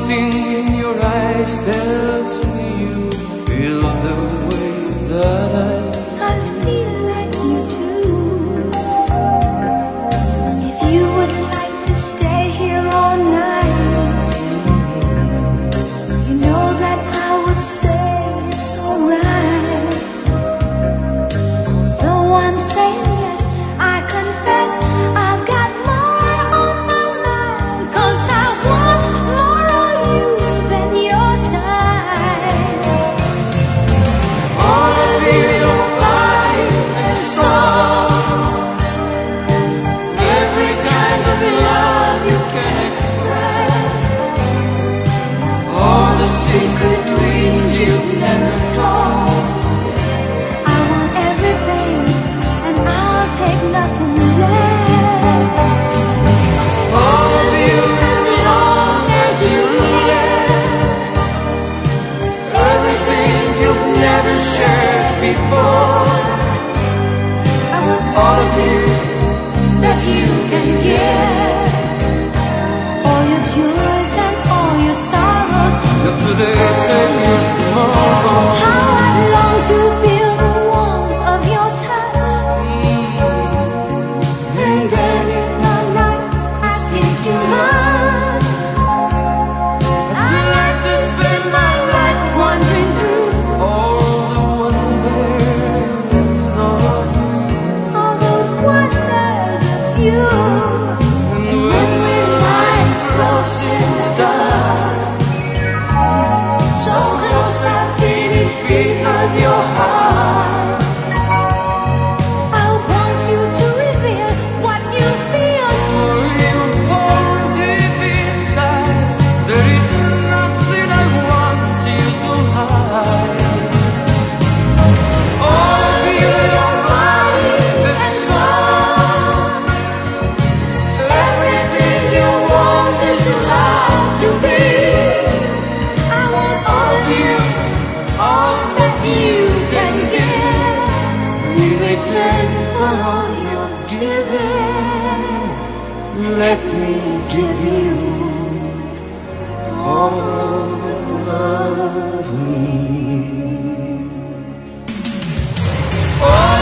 Something in your eyes tells me you feel the way that I feel like you too. If you would like to stay here all night, you know that I would say it's alright. Though I'm saying yes, I confess I've got more on my mind, 'cause I want more of you than your time. all of you, your body and soul, every kind of love you can express, all the secret dreams you've never told. I want everything, and I'll take nothing less. All of you as long as you live, everything you've never shared before, I want all of you that you can give. all your joys and all your sorrows. Look to the same tomorrow. How I long to feel the warmth of your touch. And then if I like, I speak too much. I'd like to spend my life wandering through All the wonders of you. all the wonders of you. And when we lie close in the dark, so close I feel each beat of your heart. I want you to reveal what you feel. For you hold deep inside, there is nothing I want you to hide. All of you, your body and soul, everything you want is allowed to be. I want all of you, All that you can give, in return for all your giving. let me give you all of me. All